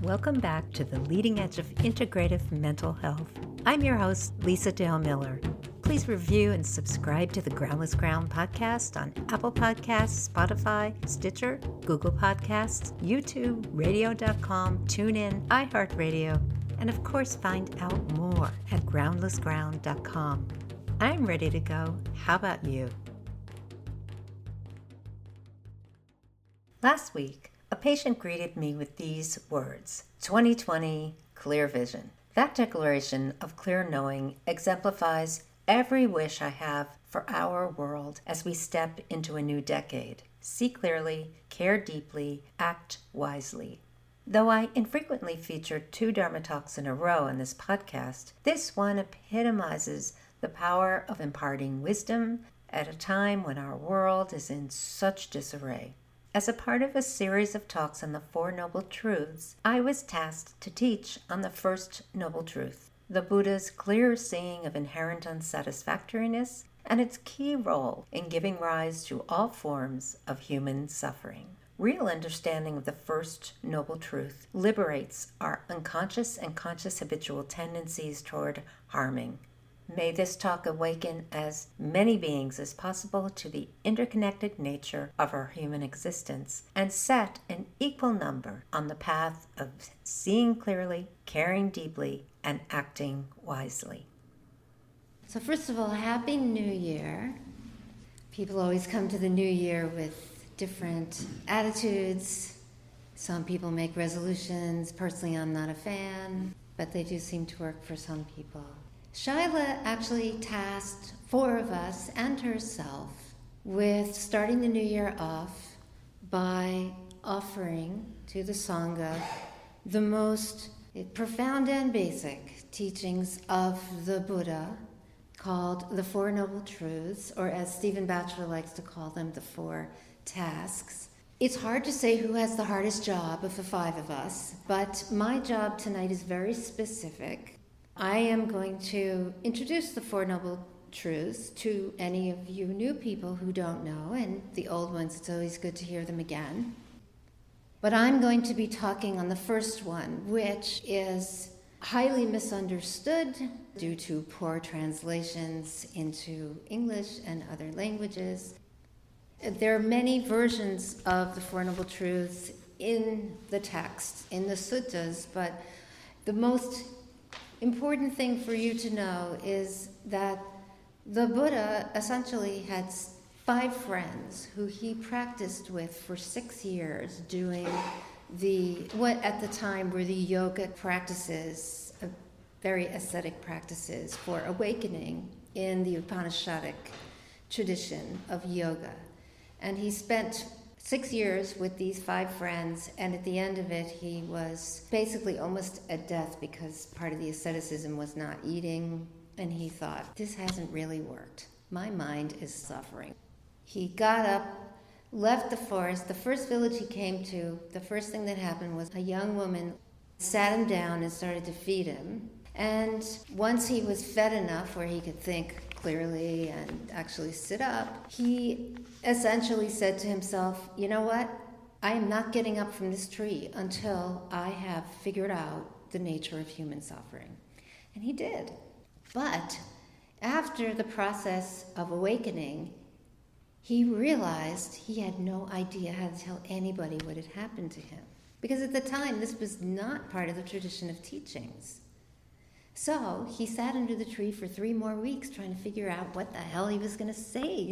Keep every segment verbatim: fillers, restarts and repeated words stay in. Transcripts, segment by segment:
Welcome back to the leading edge of integrative mental health. I'm your host, Lisa Dale Miller. Please review and subscribe to the Groundless Ground podcast on Apple Podcasts, Spotify, Stitcher, Google Podcasts, YouTube, radio dot com, TuneIn, iHeartRadio, and of course find out more at groundless ground dot com. I'm ready to go. How about you? Last week, a patient greeted me with these words, twenty twenty, clear vision. That declaration of clear knowing exemplifies every wish I have for our world as we step into a new decade. See clearly, care deeply, act wisely. Though I infrequently feature two Dharma talks in a row on this podcast, this one epitomizes the power of imparting wisdom at a time when our world is in such disarray. As a part of a series of talks on the Four Noble Truths, I was tasked to teach on the first noble truth, the Buddha's clear seeing of inherent unsatisfactoriness and its key role in giving rise to all forms of human suffering. Real understanding of the first noble truth liberates our unconscious and conscious habitual tendencies toward harming. May this talk awaken as many beings as possible to the interconnected nature of our human existence and set an equal number on the path of seeing clearly, caring deeply, and acting wisely. So first of all, Happy New Year. People always come to the new year with different attitudes. Some people make resolutions. Personally, I'm not a fan, but they do seem to work for some people. Shaila actually tasked four of us and herself with starting the new year off by offering to the Sangha the most profound and basic teachings of the Buddha, called the Four Noble Truths, or as Stephen Batchelor likes to call them, the Four Tasks. It's hard to say who has the hardest job of the five of us, but my job tonight is very specific. I am going to introduce the Four Noble Truths to any of you new people who don't know, and the old ones, it's always good to hear them again. But I'm going to be talking on the first one, which is highly misunderstood due to poor translations into English and other languages. There are many versions of the Four Noble Truths in the text, in the suttas, but the most important thing for you to know is that the Buddha essentially had five friends who he practiced with for six years doing the, what at the time were the yogic practices, uh, very ascetic practices for awakening in the Upanishadic tradition of yoga. And he spent six years with these five friends, and at the end of it, he was basically almost at death because part of the asceticism was not eating, and he thought, this hasn't really worked. My mind is suffering. He got up, left the forest. The first village he came to, the first thing that happened was a young woman sat him down and started to feed him. And once he was fed enough where he could think clearly and actually sit up, he essentially said to himself, you know what? I am not getting up from this tree until I have figured out the nature of human suffering. And he did. But after the process of awakening, he realized he had no idea how to tell anybody what had happened to him. Because at the time, this was not part of the tradition of teachings. So he sat under the tree for three more weeks trying to figure out what the hell he was going to say.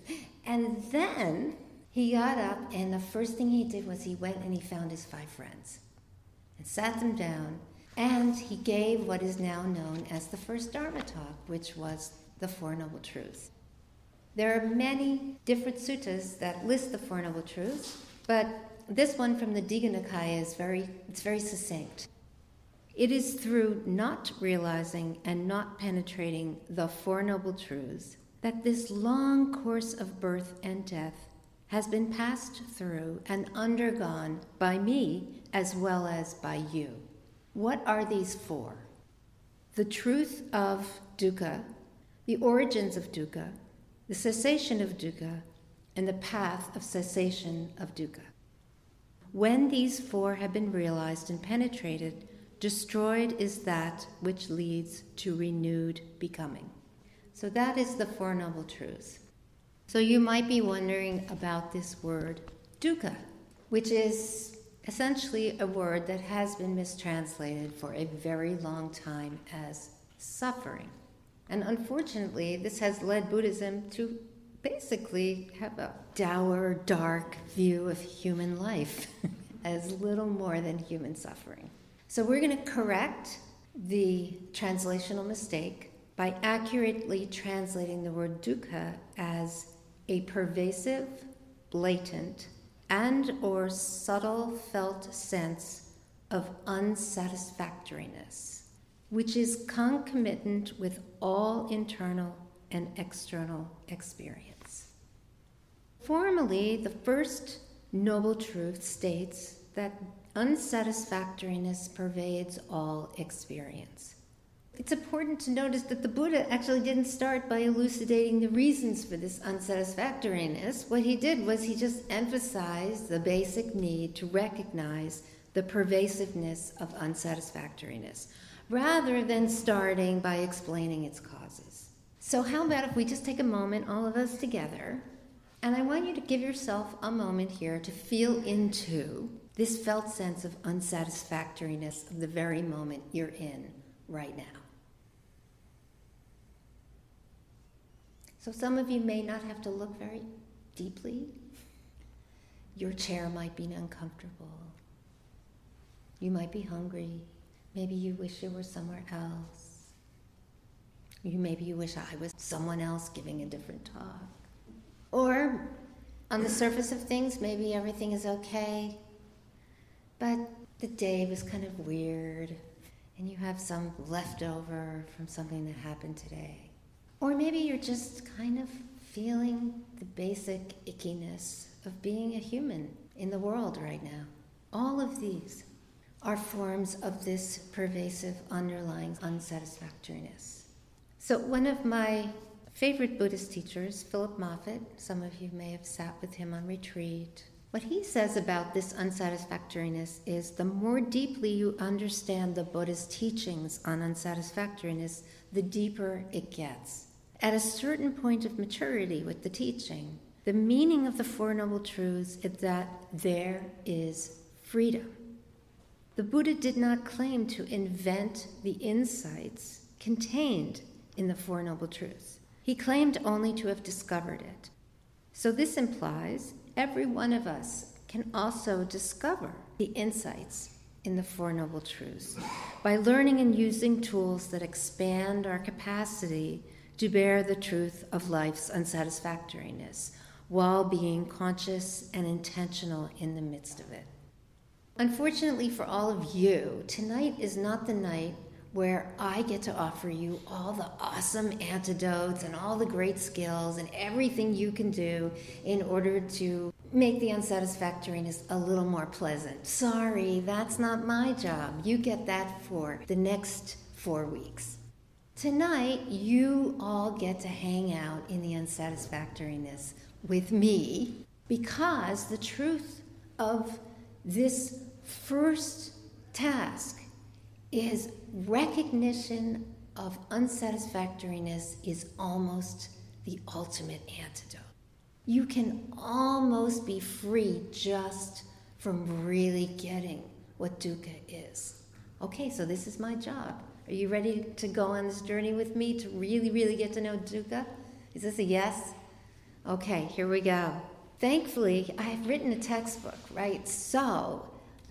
And then he got up, and the first thing he did was he went and he found his five friends and sat them down, and he gave what is now known as the first Dharma talk, which was the Four Noble Truths. There are many different suttas that list the Four Noble Truths, but this one from the Digha Nikaya is very, it's very succinct. It is through not realizing and not penetrating the Four Noble Truths that this long course of birth and death has been passed through and undergone by me as well as by you. What are these four? The truth of dukkha, the origins of dukkha, the cessation of dukkha, and the path of cessation of dukkha. when these four have been realized and penetrated, destroyed is that which leads to renewed becoming. So that is the Four Noble Truths. So you might be wondering about this word, dukkha, which is essentially a word that has been mistranslated for a very long time as suffering. And unfortunately, this has led Buddhism to basically have a dour, dark view of human life as little more than human suffering. So we're going to correct the translational mistake by accurately translating the word dukkha as a pervasive, blatant, and or subtle felt sense of unsatisfactoriness, which is concomitant with all internal and external experience. Formally, the first noble truth states that unsatisfactoriness pervades all experience. It's important to notice that the Buddha actually didn't start by elucidating the reasons for this unsatisfactoriness. What he did was he just emphasized the basic need to recognize the pervasiveness of unsatisfactoriness, rather than starting by explaining its causes. So how about if we just take a moment, all of us together, and I want you to give yourself a moment here to feel into this felt sense of unsatisfactoriness of the very moment you're in right now. So some of you may not have to look very deeply. Your chair might be uncomfortable. You might be hungry. Maybe you wish you were somewhere else. You, maybe you wish I was someone else giving a different talk. Or on the surface of things, maybe everything is okay, but the day was kind of weird, and you have some leftover from something that happened today. Or maybe you're just kind of feeling the basic ickiness of being a human in the world right now. All of these are forms of this pervasive underlying unsatisfactoriness. So one of my favorite Buddhist teachers, Philip Moffitt, some of you may have sat with him on retreat. What he says about this unsatisfactoriness is the more deeply you understand the Buddha's teachings on unsatisfactoriness, the deeper it gets. At a certain point of maturity with the teaching, the meaning of the Four Noble Truths is that there is freedom. The Buddha did not claim to invent the insights contained in the Four Noble Truths. He claimed only to have discovered it. So this implies every one of us can also discover the insights in the Four Noble Truths by learning and using tools that expand our capacity to bear the truth of life's unsatisfactoriness while being conscious and intentional in the midst of it. Unfortunately for all of you, tonight is not the night where I get to offer you all the awesome antidotes and all the great skills and everything you can do in order to make the unsatisfactoriness a little more pleasant. Sorry, that's not my job. You get that for the next four weeks. Tonight, you all get to hang out in the unsatisfactoriness with me because the truth of this first task is recognition of unsatisfactoriness is almost the ultimate antidote. You can almost be free just from really getting what dukkha is. Okay, so this is my job. Are you ready to go on this journey with me to really, really get to know dukkha? Is this a yes? Okay, here we go. Thankfully, I have written a textbook, right? So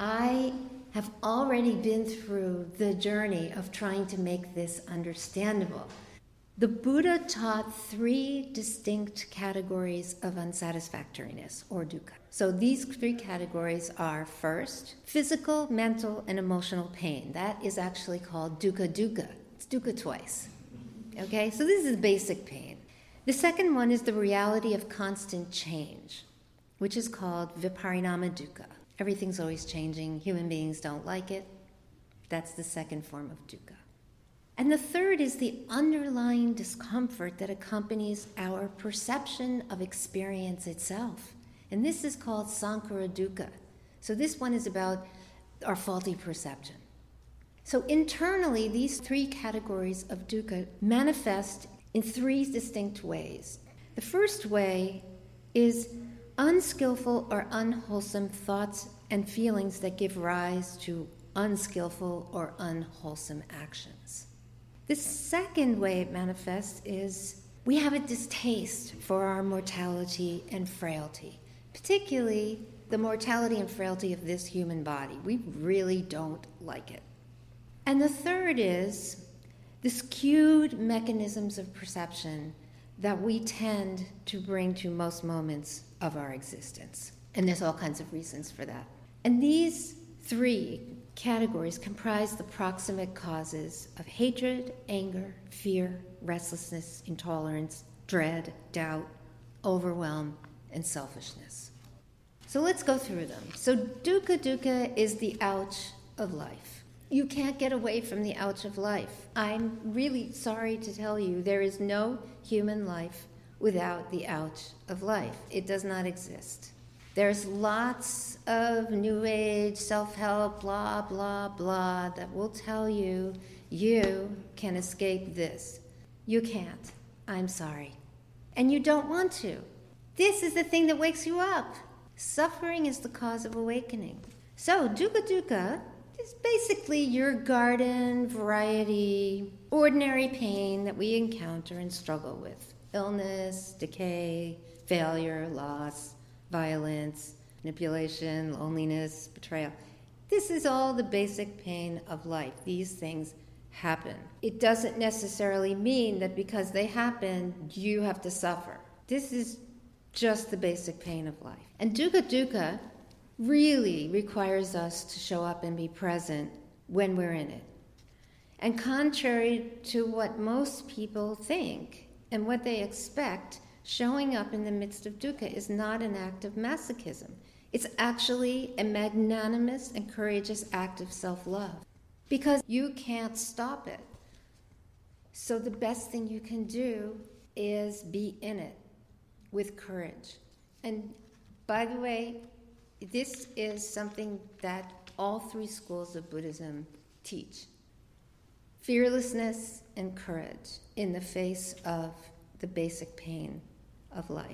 I have already been through the journey of trying to make this understandable. The Buddha taught three distinct categories of unsatisfactoriness, or dukkha. So these three categories are, first, physical, mental, and emotional pain. That is actually called dukkha dukkha. It's dukkha twice. Okay, so this is basic pain. The second one is the reality of constant change, which is called viparinama dukkha. Everything's always changing. Human beings don't like it. That's the second form of dukkha. And the third is the underlying discomfort that accompanies our perception of experience itself. And this is called sankhara dukkha. So this one is about our faulty perception. So internally, these three categories of dukkha manifest in three distinct ways. The first way is unskillful or unwholesome thoughts and feelings that give rise to unskillful or unwholesome actions. The second way it manifests is we have a distaste for our mortality and frailty, particularly the mortality and frailty of this human body. We really don't like it. And the third is the skewed mechanisms of perception that we tend to bring to most moments of our existence. And there's all kinds of reasons for that. And these three categories comprise the proximate causes of hatred, anger, fear, restlessness, intolerance, dread, doubt, overwhelm, and selfishness. So let's go through them. So dukkha dukkha is the ouch of life. You can't get away from the ouch of life. I'm really sorry to tell you, there is no human life without the ouch of life. It does not exist. There's lots of New Age, self-help, blah, blah, blah, that will tell you you can escape this. You can't. I'm sorry. And you don't want to. This is the thing that wakes you up. Suffering is the cause of awakening. So dukkha dukkha is basically your garden variety, ordinary pain that we encounter and struggle with. Illness, decay, failure, loss, violence, manipulation, loneliness, betrayal. This is all the basic pain of life. These things happen. It doesn't necessarily mean that because they happen, you have to suffer. This is just the basic pain of life. And dukkha dukkha really requires us to show up and be present when we're in it. And contrary to what most people think and what they expect, showing up in the midst of dukkha is not an act of masochism. It's actually a magnanimous and courageous act of self-love, because you can't stop it. So the best thing you can do is be in it with courage. And by the way, this is something that all three schools of Buddhism teach. Fearlessness and courage in the face of the basic pain of life.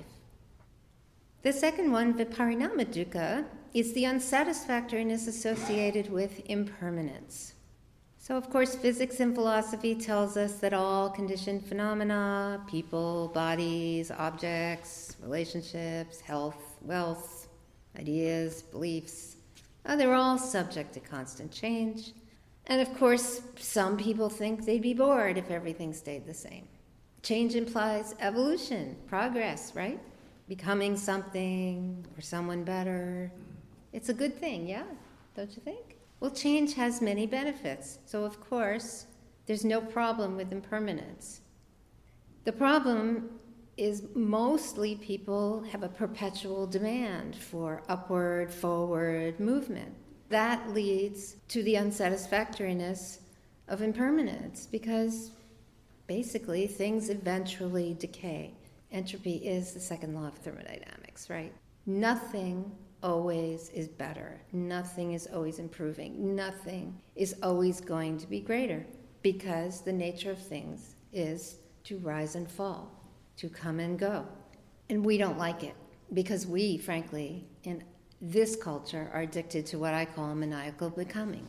The second one, viparinama dukkha, is the unsatisfactoriness associated with impermanence. So, of course, physics and philosophy tells us that all conditioned phenomena, people, bodies, objects, relationships, health, wealth, ideas, beliefs, uh, they're all subject to constant change. And, of course, some people think they'd be bored if everything stayed the same. Change implies evolution, progress, right? Becoming something or someone better. It's a good thing, yeah? Don't you think? Well, change has many benefits. So, of course, there's no problem with impermanence. The problem is mostly people have a perpetual demand for upward, forward movement. That leads to the unsatisfactoriness of impermanence because basically things eventually decay. Entropy is the second law of thermodynamics, right? Nothing always is better. Nothing is always improving. Nothing is always going to be greater because the nature of things is to rise and fall, to come and go. And we don't like it because we, frankly, in this culture are addicted to what I call maniacal becoming.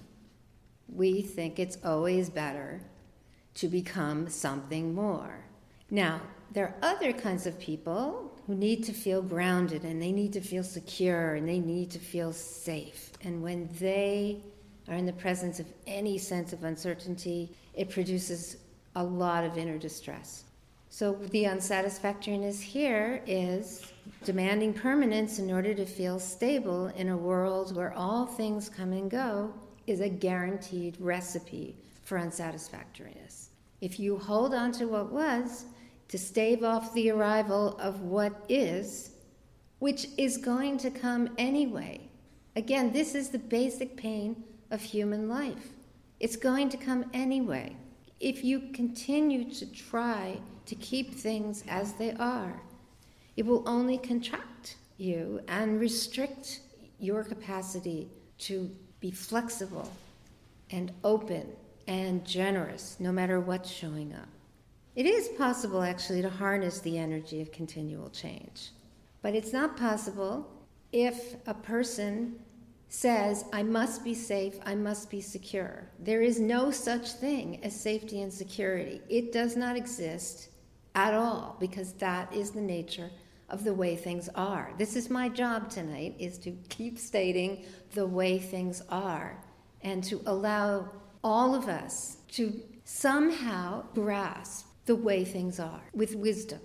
We think it's always better to become something more. Now, there are other kinds of people who need to feel grounded and they need to feel secure and they need to feel safe. And when they are in the presence of any sense of uncertainty, it produces a lot of inner distress. So the unsatisfactoriness here is demanding permanence in order to feel stable in a world where all things come and go is a guaranteed recipe for unsatisfactoriness. If you hold on to what was, to stave off the arrival of what is, which is going to come anyway. Again, this is the basic pain of human life. It's going to come anyway. If you continue to try to keep things as they are, it will only contract you and restrict your capacity to be flexible and open and generous, no matter what's showing up. It is possible, actually, to harness the energy of continual change. But it's not possible if a person says, I must be safe, I must be secure. There is no such thing as safety and security. It does not exist at all, because that is the nature of the way things are. This is my job tonight, is to keep stating the way things are and to allow all of us to somehow grasp the way things are with wisdom.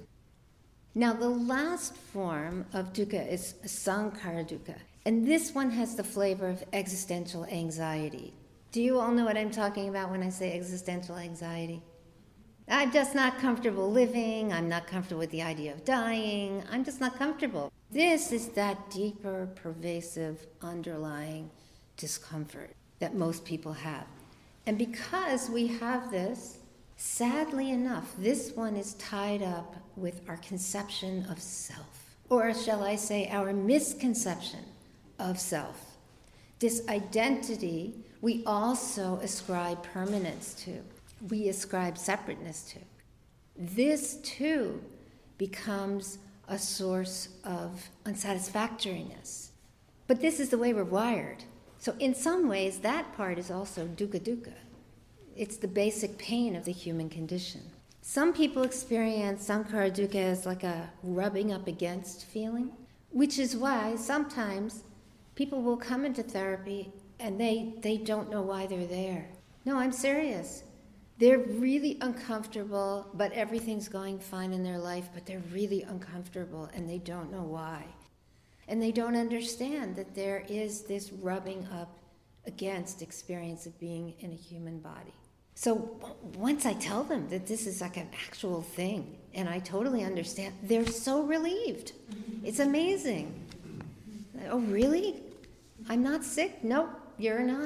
Now, the last form of dukkha is sankhara dukkha, and this one has the flavor of existential anxiety. Do you all know what I'm talking about when I say existential anxiety? I'm just not comfortable living, I'm not comfortable with the idea of dying, I'm just not comfortable. This is that deeper, pervasive, underlying discomfort that most people have. And because we have this, sadly enough, this one is tied up with our conception of self, or shall I say, our misconception of self. This identity we also ascribe permanence to. We ascribe separateness to. This, too, becomes a source of unsatisfactoriness. But this is the way we're wired. So in some ways, that part is also dukkha dukkha. It's the basic pain of the human condition. Some people experience sankhara dukkha as like a rubbing up against feeling, which is why sometimes people will come into therapy and they, they don't know why they're there. No, I'm serious. They're really uncomfortable, but everything's going fine in their life, but they're really uncomfortable and they don't know why. And they don't understand that there is this rubbing up against experience of being in a human body. So once I tell them that this is like an actual thing, and I totally understand, they're so relieved. It's amazing. Oh, really? I'm not sick? Nope, you're not.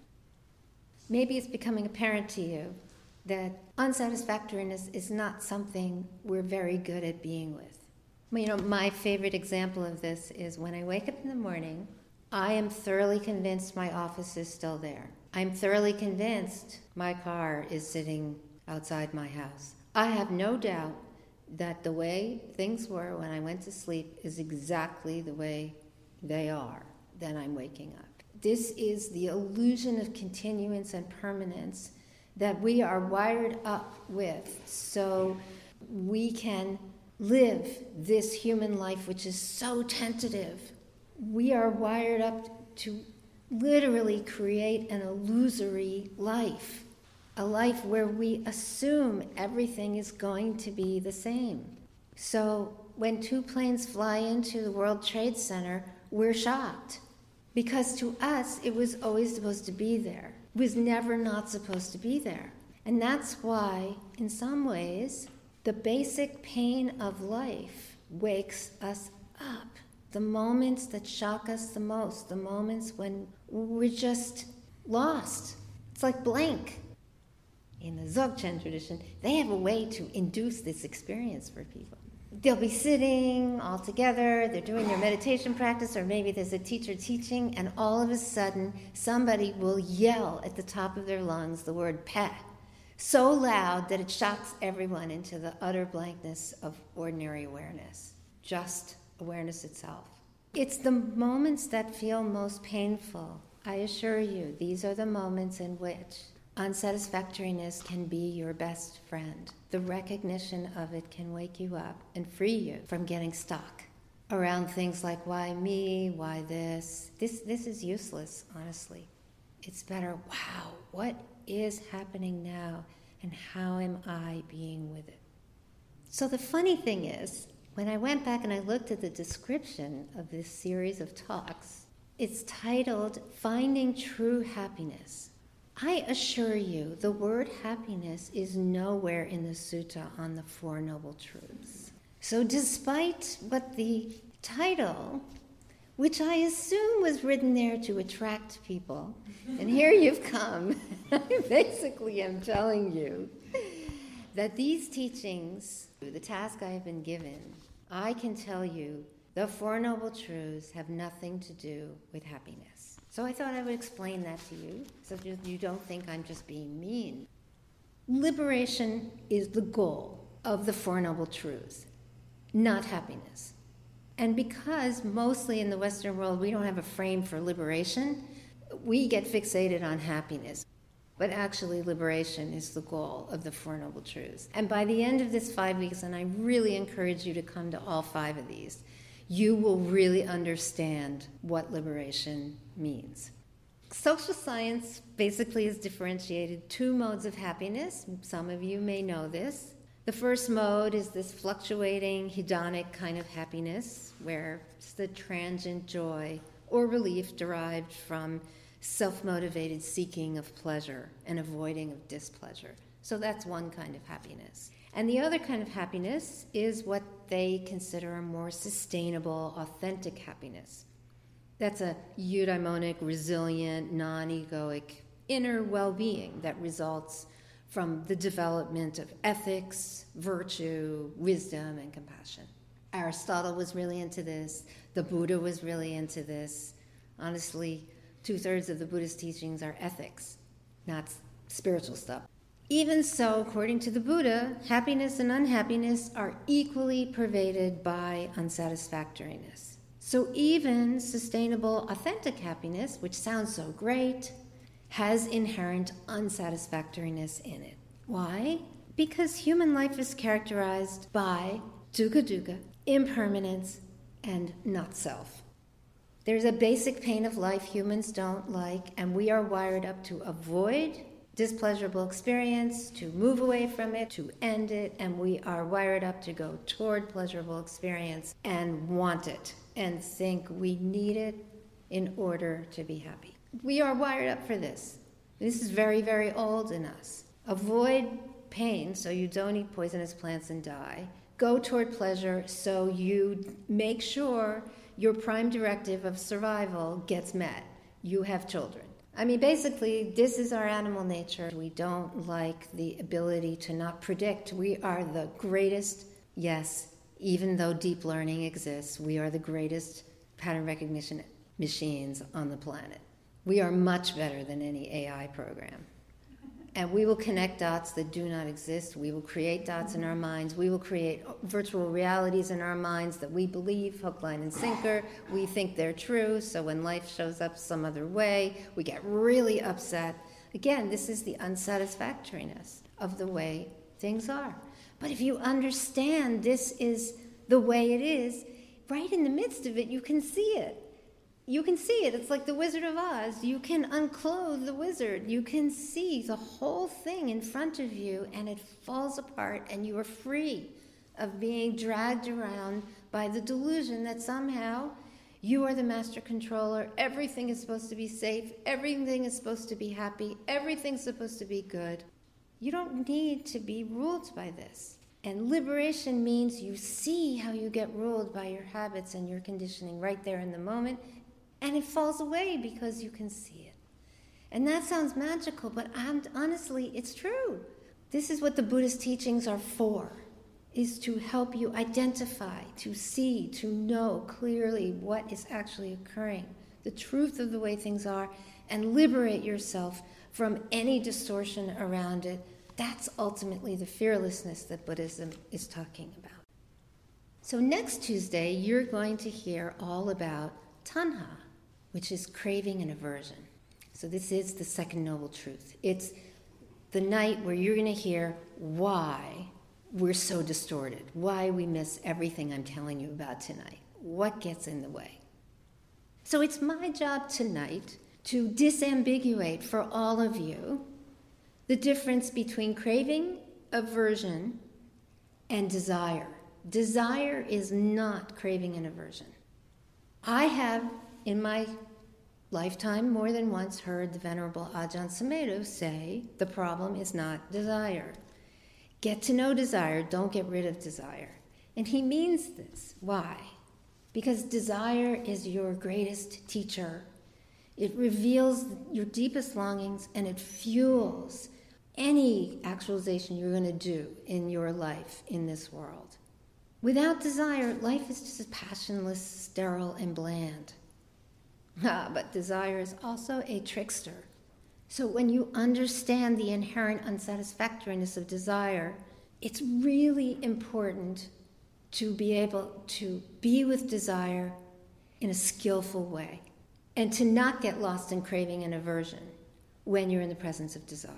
Maybe it's becoming apparent to you that unsatisfactoriness is not something we're very good at being with. You know, my favorite example of this is when I wake up in the morning, I am thoroughly convinced my office is still there. I'm thoroughly convinced my car is sitting outside my house. I have no doubt that the way things were when I went to sleep is exactly the way they are then I'm waking up. This is the illusion of continuance and permanence that we are wired up with, so we can live this human life which is so tentative. We are wired up to literally create an illusory life, a life where we assume everything is going to be the same. So when two planes fly into the World Trade Center, we're shocked, because to us it was always supposed to be there. It was never not supposed to be there. And that's why, in some ways, the basic pain of life wakes us up. The moments that shock us the most, the moments when we're just lost. It's like blank. In the Dzogchen tradition, they have a way to induce this experience for people. They'll be sitting all together, they're doing their meditation practice, or maybe there's a teacher teaching, and all of a sudden somebody will yell at the top of their lungs the word "peh," so loud that it shocks everyone into the utter blankness of ordinary awareness, just awareness itself. It's the moments that feel most painful. I assure you, these are the moments in which unsatisfactoriness can be your best friend. The recognition of it can wake you up and free you from getting stuck around things like, why me, why this? This, this is useless, honestly. It's better, wow, what is happening now, and how am I being with it? So the funny thing is, when I went back and I looked at the description of this series of talks, it's titled Finding True Happiness. I assure you, the word happiness is nowhere in the sutta on the Four Noble Truths. So despite what the title, which I assume was written there to attract people, and here you've come, I basically am telling you that these teachings, the task I have been given, I can tell you The Four Noble Truths have nothing to do with happiness. So I thought I would explain that to you, so you don't think I'm just being mean. Liberation is the goal of the Four Noble Truths, not happiness. And because mostly in the Western world we don't have a frame for liberation, we get fixated on happiness. But actually, liberation is the goal of the Four Noble Truths. And by the end of this five weeks, and I really encourage you to come to all five of these, you will really understand what liberation means. Social science basically has differentiated two modes of happiness. Some of you may know this. The first mode is this fluctuating, hedonic kind of happiness, where it's the transient joy or relief derived from self-motivated seeking of pleasure and avoiding of displeasure. So that's one kind of happiness. And the other kind of happiness is what they consider a more sustainable, authentic happiness. That's a eudaimonic, resilient, non-egoic inner well-being that results from the development of ethics, virtue, wisdom, and compassion. Aristotle was really into this. The Buddha was really into this. Honestly, two-thirds of the Buddhist teachings are ethics, not spiritual stuff. Even so, according to the Buddha, happiness and unhappiness are equally pervaded by unsatisfactoriness. So even sustainable, authentic happiness, which sounds so great, has inherent unsatisfactoriness in it. Why? Because human life is characterized by dukkha dukkha, impermanence, and not self. There's a basic pain of life humans don't like, and we are wired up to avoid displeasurable experience, to move away from it, to end it, and we are wired up to go toward pleasurable experience and want it and think we need it in order to be happy. We are wired up for this. This is very, very old in us. Avoid pain so you don't eat poisonous plants and die. Go toward pleasure so you make sure your prime directive of survival gets met. You have children. I mean, basically, this is our animal nature. We don't like the ability to not predict. We are the greatest, yes, even though deep learning exists, we are the greatest pattern recognition machines on the planet. We are much better than any A I program. And we will connect dots that do not exist. We will create dots in our minds. We will create virtual realities in our minds that we believe, hook, line, and sinker. We think they're true, so when life shows up some other way, we get really upset. Again, this is the unsatisfactoriness of the way things are. But if you understand this is the way it is, right in the midst of it, you can see it. You can see it. It's like the Wizard of Oz. You can unclothe the wizard. You can see the whole thing in front of you, and it falls apart, and you are free of being dragged around by the delusion that somehow you are the master controller. Everything is supposed to be safe. Everything is supposed to be happy. Everything's supposed to be good. You don't need to be ruled by this. And liberation means you see how you get ruled by your habits and your conditioning right there in the moment, and it falls away because you can see it. And that sounds magical, but I'm, honestly, it's true. This is what the Buddhist teachings are for, is to help you identify, to see, to know clearly what is actually occurring, the truth of the way things are, and liberate yourself from any distortion around it. That's ultimately the fearlessness that Buddhism is talking about. So next Tuesday, you're going to hear all about tanha, which is craving and aversion. So this is the second noble truth. It's the night where you're going to hear why we're so distorted, why we miss everything I'm telling you about tonight, what gets in the way. So it's my job tonight to disambiguate for all of you the difference between craving, aversion, and desire. Desire is not craving and aversion. I have, in my lifetime, more than once heard the Venerable Ajahn Sumedho say, the problem is not desire. Get to know desire, don't get rid of desire. And he means this. Why? Because desire is your greatest teacher. It reveals your deepest longings, and it fuels any actualization you're going to do in your life in this world. Without desire, life is just passionless, sterile, and bland. Ah, but desire is also a trickster. So when you understand the inherent unsatisfactoriness of desire, it's really important to be able to be with desire in a skillful way and to not get lost in craving and aversion when you're in the presence of desire.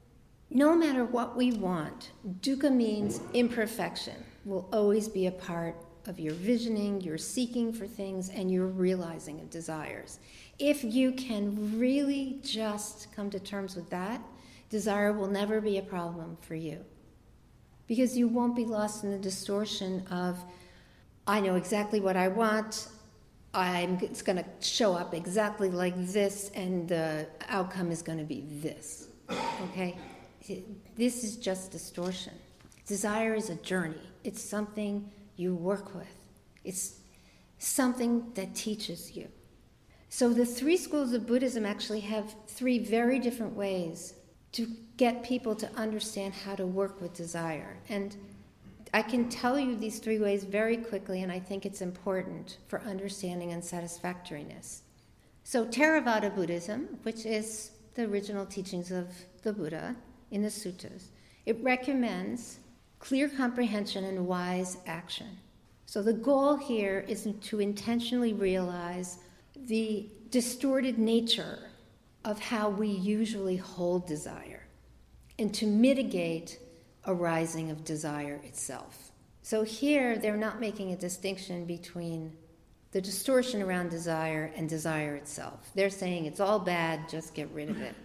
No matter what we want, dukkha means imperfection will always be a part of your visioning, your seeking for things, and your realizing of desires. If you can really just come to terms with that, desire will never be a problem for you. Because you won't be lost in the distortion of, I know exactly what I want, I'm, it's going to show up exactly like this, and the outcome is going to be this. Okay? This is just distortion. Desire is a journey. It's something you work with. It's something that teaches you. So the three schools of Buddhism actually have three very different ways to get people to understand how to work with desire. And I can tell you these three ways very quickly, and I think it's important for understanding unsatisfactoriness. So Theravada Buddhism, which is the original teachings of the Buddha in the suttas, it recommends clear comprehension and wise action. So the goal here is to intentionally realize the distorted nature of how we usually hold desire and to mitigate arising of desire itself. So here they're not making a distinction between the distortion around desire and desire itself. They're saying it's all bad, just get rid of it.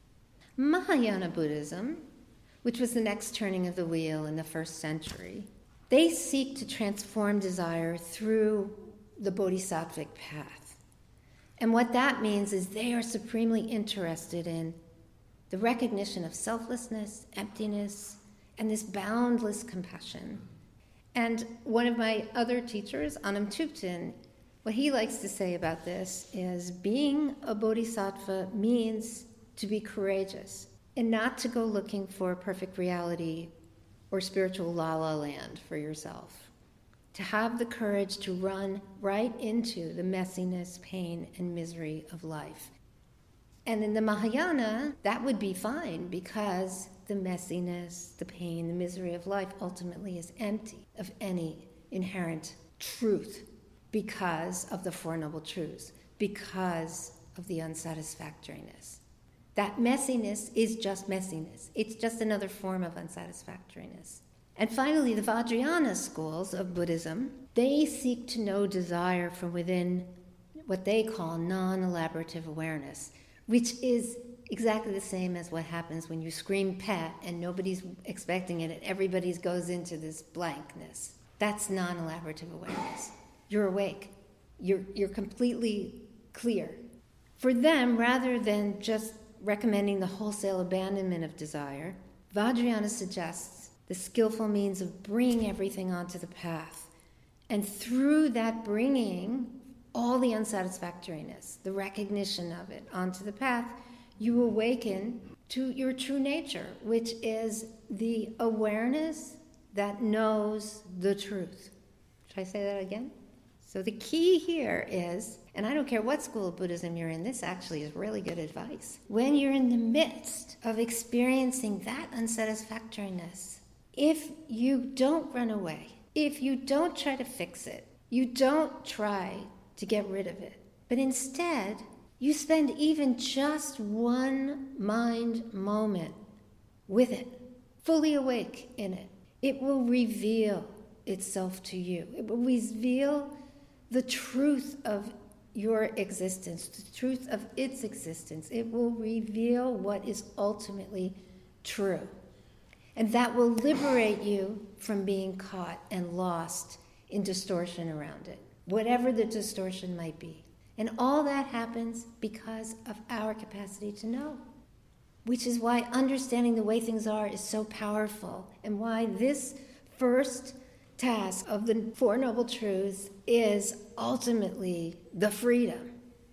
Mahayana Buddhism, which was the next turning of the wheel in the first century, they seek to transform desire through the bodhisattvic path. And what that means is they are supremely interested in the recognition of selflessness, emptiness, and this boundless compassion. And one of my other teachers, Anam Thupten, what he likes to say about this is being a bodhisattva means to be courageous and not to go looking for perfect reality or spiritual la-la land for yourself. To have the courage to run right into the messiness, pain, and misery of life. And in the Mahayana, that would be fine because the messiness, the pain, the misery of life ultimately is empty of any inherent truth because of the Four Noble Truths, because of the unsatisfactoriness. That messiness is just messiness. It's just another form of unsatisfactoriness. And finally, the Vajrayana schools of Buddhism, they seek to know desire from within what they call non-elaborative awareness, which is exactly the same as what happens when you scream pet and nobody's expecting it and everybody goes into this blankness. That's non-elaborative awareness. You're awake. You're, you're completely clear. For them, rather than just recommending the wholesale abandonment of desire, Vajrayana suggests the skillful means of bringing everything onto the path. And through that bringing all the unsatisfactoriness, the recognition of it onto the path, you awaken to your true nature, which is the awareness that knows the truth. Should I say that again? So the key here is, and I don't care what school of Buddhism you're in, this actually is really good advice. When you're in the midst of experiencing that unsatisfactoriness, if you don't run away, if you don't try to fix it, you don't try to get rid of it, but instead you spend even just one mind moment with it, fully awake in it, it will reveal itself to you. It will reveal the truth of your existence, the truth of its existence. It will reveal what is ultimately true. And that will liberate you from being caught and lost in distortion around it, whatever the distortion might be. And all that happens because of our capacity to know, which is why understanding the way things are is so powerful, and why this first task of the Four Noble Truths is ultimately the freedom.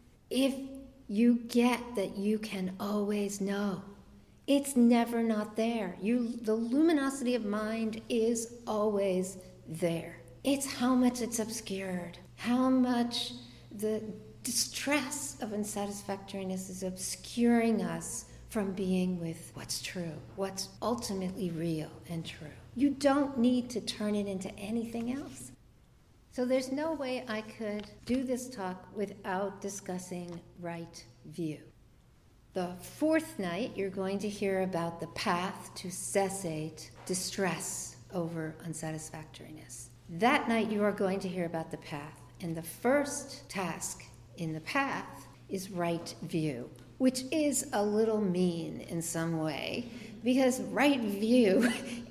If you get that you can always know, it's never not there. You, the luminosity of mind is always there. It's how much it's obscured, how much the distress of unsatisfactoriness is obscuring us from being with what's true, what's ultimately real and true. You don't need to turn it into anything else. So there's no way I could do this talk without discussing right view. The fourth night, you're going to hear about the path to cessate distress over unsatisfactoriness. That night, you are going to hear about the path. And the first task in the path is right view, which is a little mean in some way, because right view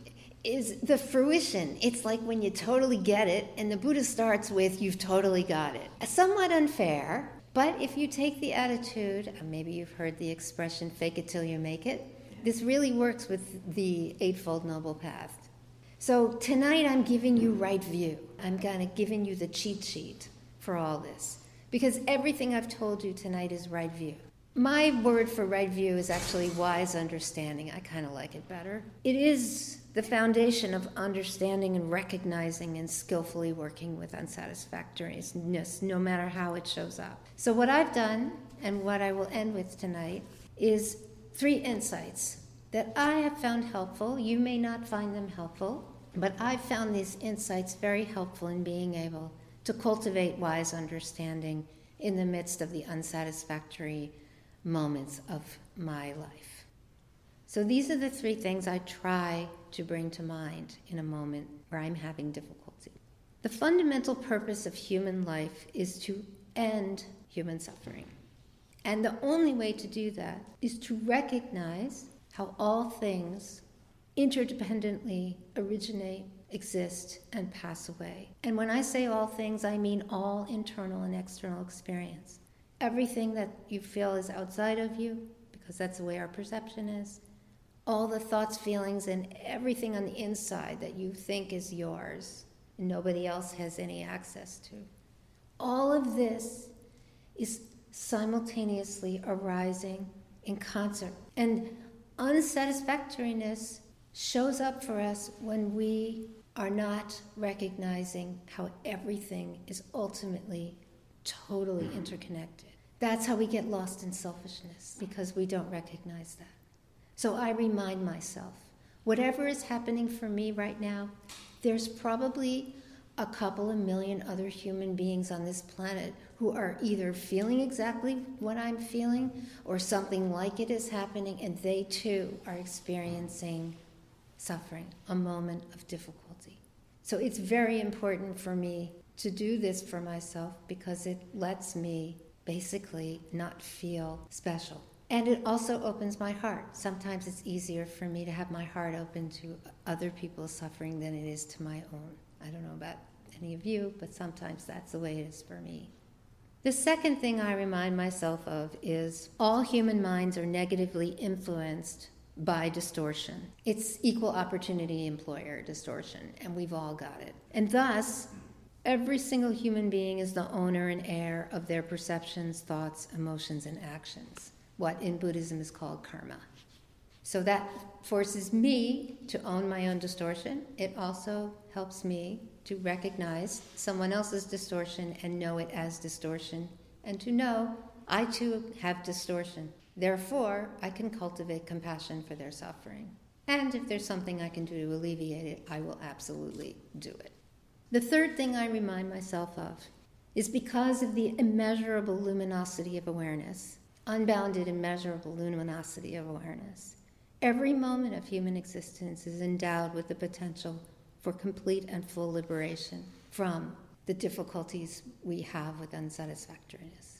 is the fruition. It's like when you totally get it, and the Buddha starts with, you've totally got it. Somewhat unfair, but if you take the attitude, and maybe you've heard the expression, fake it till you make it, this really works with the Eightfold Noble Path. So tonight I'm giving you right view. I'm kind of giving you the cheat sheet for all this, because everything I've told you tonight is right view. My word for right view is actually wise understanding. I kind of like it better. It is the foundation of understanding and recognizing and skillfully working with unsatisfactoriness, no matter how it shows up. So what I've done, and what I will end with tonight, is three insights that I have found helpful. You may not find them helpful, but I've found these insights very helpful in being able to cultivate wise understanding in the midst of the unsatisfactory moments of my life. So these are the three things I try to bring to mind in a moment where I'm having difficulty. The fundamental purpose of human life is to end human suffering. And the only way to do that is to recognize how all things interdependently originate, exist, and pass away. And when I say all things, I mean all internal and external experience. Everything that you feel is outside of you, because that's the way our perception is. All the thoughts, feelings, and everything on the inside that you think is yours and nobody else has any access to. All of this is simultaneously arising in concert. And unsatisfactoriness shows up for us when we are not recognizing how everything is ultimately totally interconnected. That's how we get lost in selfishness, because we don't recognize that. So I remind myself, whatever is happening for me right now, there's probably a couple of million other human beings on this planet who are either feeling exactly what I'm feeling or something like it is happening, and they too are experiencing suffering, a moment of difficulty. So it's very important for me to do this for myself, because it lets me basically not feel special. And it also opens my heart. Sometimes it's easier for me to have my heart open to other people's suffering than it is to my own. I don't know about any of you, but sometimes that's the way it is for me. The second thing I remind myself of is all human minds are negatively influenced by distortion. It's equal opportunity employer distortion, and we've all got it. And thus, every single human being is the owner and heir of their perceptions, thoughts, emotions, and actions, what in Buddhism is called karma. So that forces me to own my own distortion. It also helps me to recognize someone else's distortion and know it as distortion, and to know I too have distortion. Therefore, I can cultivate compassion for their suffering. And if there's something I can do to alleviate it, I will absolutely do it. The third thing I remind myself of is because of the immeasurable luminosity of awareness, unbounded, immeasurable luminosity of awareness, every moment of human existence is endowed with the potential for complete and full liberation from the difficulties we have with unsatisfactoriness.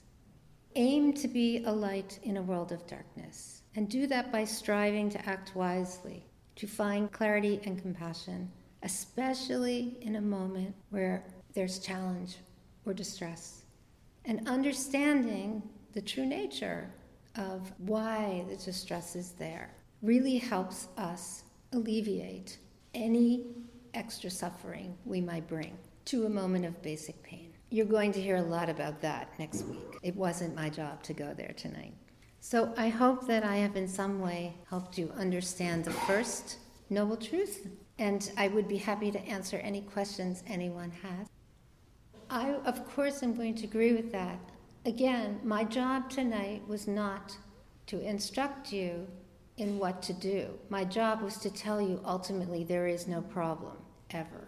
Aim to be a light in a world of darkness, and do that by striving to act wisely, to find clarity and compassion, especially in a moment where there's challenge or distress, and understanding the true nature of why the distress is there really helps us alleviate any extra suffering we might bring to a moment of basic pain. You're going to hear a lot about that next week. It wasn't my job to go there tonight. So I hope that I have in some way helped you understand the first noble truth And I would be happy to answer any questions anyone has. I, of course, am going to agree with that. Again, my job tonight was not to instruct you in what to do. My job was to tell you ultimately there is no problem, ever.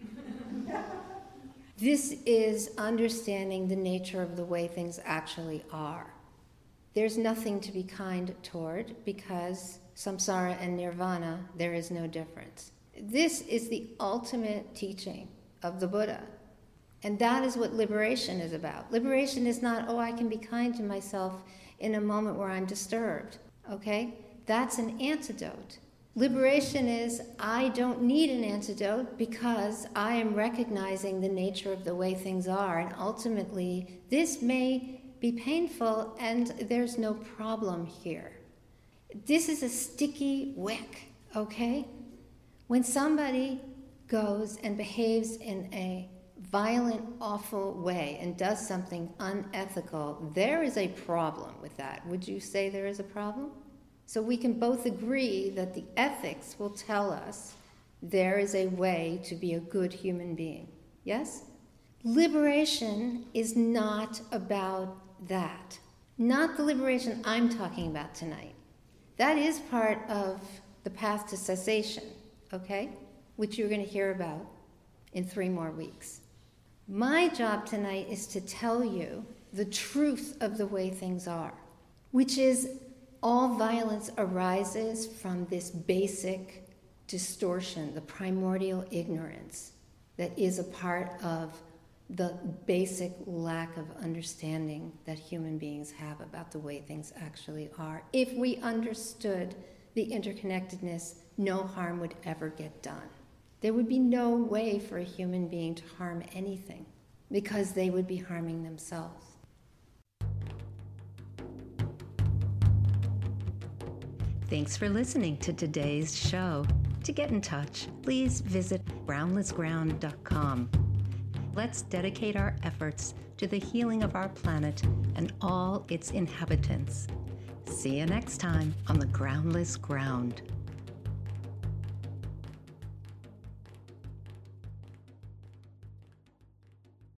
This is understanding the nature of the way things actually are. There's nothing to be kind toward because samsara and nirvana, there is no difference. This is the ultimate teaching of the Buddha. And that is what liberation is about. Liberation is not, oh, I can be kind to myself in a moment where I'm disturbed, okay? That's an antidote. Liberation is, I don't need an antidote because I am recognizing the nature of the way things are, and ultimately, this may be painful, and there's no problem here. This is a sticky wick, okay? When somebody goes and behaves in a violent, awful way and does something unethical, there is a problem with that. Would you say there is a problem? So we can both agree that the ethics will tell us there is a way to be a good human being. Yes? Liberation is not about that. Not the liberation I'm talking about tonight. That is part of the path to cessation, okay? Which you're going to hear about in three more weeks. My job tonight is to tell you the truth of the way things are, which is all violence arises from this basic distortion, the primordial ignorance that is a part of the basic lack of understanding that human beings have about the way things actually are. If we understood the interconnectedness, no harm would ever get done. There would be no way for a human being to harm anything because they would be harming themselves. Thanks for listening to today's show. To get in touch, please visit groundless ground dot com. Let's dedicate our efforts to the healing of our planet and all its inhabitants. See you next time on the Groundless Ground.